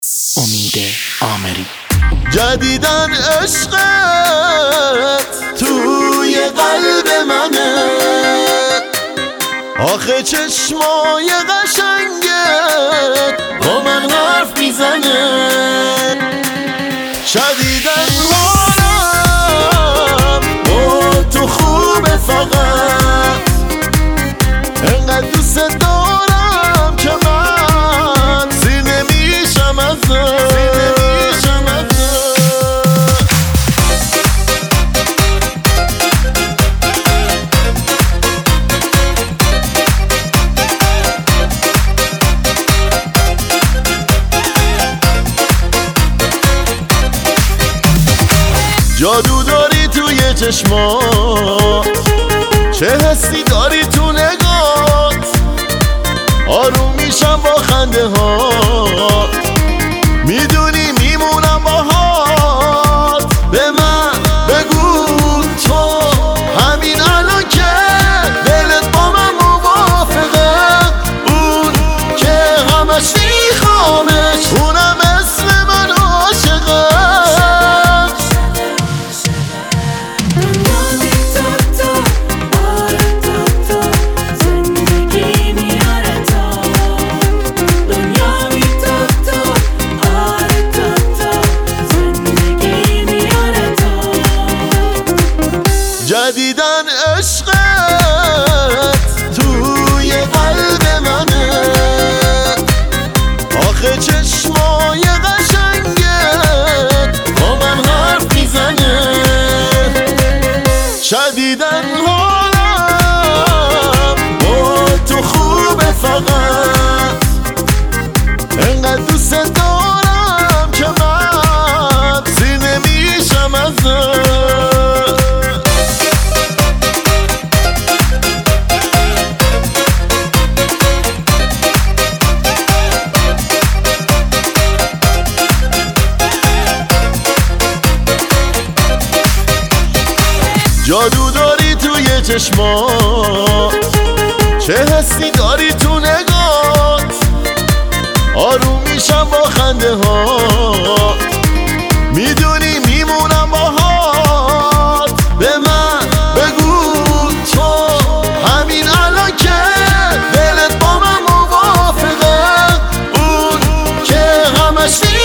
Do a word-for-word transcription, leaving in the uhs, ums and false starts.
امید آمری. جدیدن عشقت توی قلب منه، آخه چشمای قشنگت با من حرف میزنه. شدیدن حالم با تو خوبه، فقط انقدر دوست دارم که من سیر نمیشم ازت. جادو داری توی چشمات، چه حسی داری تو نگات، آروم میشم با خنده ها، میدونی میمونم باهات. به من بگو تو همین الان که دلت با من موافقه، اون که همش میخوامش، اونم اسم من عاشقه. جدیدن عشقت توی قلب منه، آخه چشمای قشنگت با من حرف میزنه. شدیدن حالم با تو خوبه، فقط انقدر دوست دارم که من سیر نمیشم ازت. جادو داری توی چشمات، چه حسی داری تو نگات، آروم میشم با خنده ها، میدونی میمونم باهات. به من بگو تو همین الان که دلت با من موافقه، اون که همش